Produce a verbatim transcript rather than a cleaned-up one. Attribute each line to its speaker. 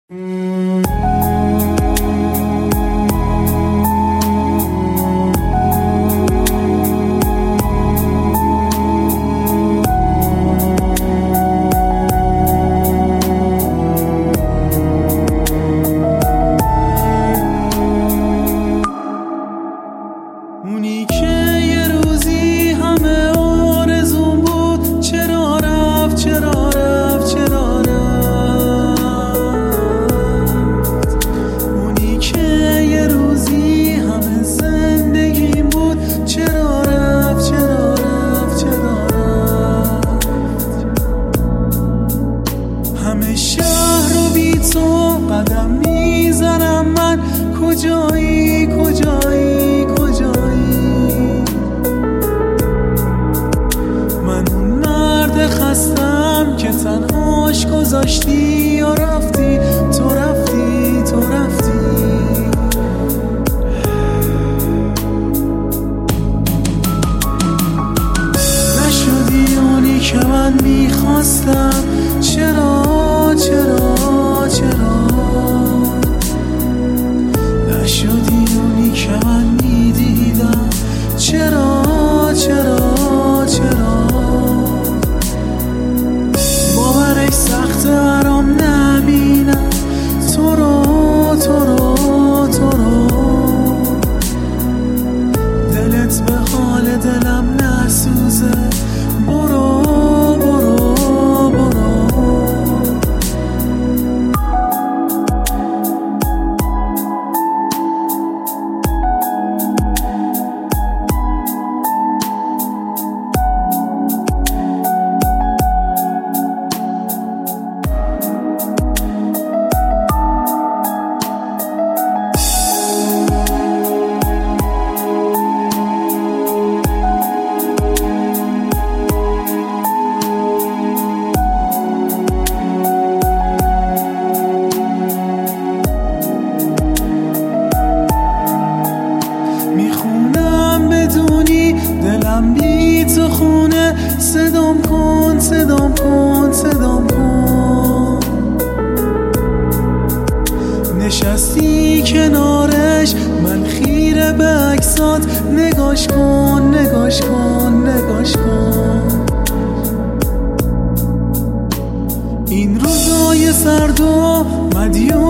Speaker 1: اونی که یه روزی همه آرزون بود، چرا رفت چرا رفت چرا رفت. اونی که یه روزی همه زندگیم بود، چرا رفت چرا رفت چرا رفت. همه شهر رو بی تو قدم میزنم من، کجایی کجایی خستم که تنهاش گذاشتی یا رفتی تو رفتی تو رفتی. نشدی اونی که من میخواستم، چرا چرا چرا. نشدی اونی که من میدیدم، چرا چرا چرا. باورش سخته برام نبینم تو رو تو رو تو رو. دلت به حال دلم نسوزه، برو برو برو. میخونم بدونی دلم بی تو خونه، صدام کن صدام کن صدام کن. نشستی کنارش من خیره به عکسات، نگاش کن نگاش کن نگاش کن. این روزای سرد و مدیون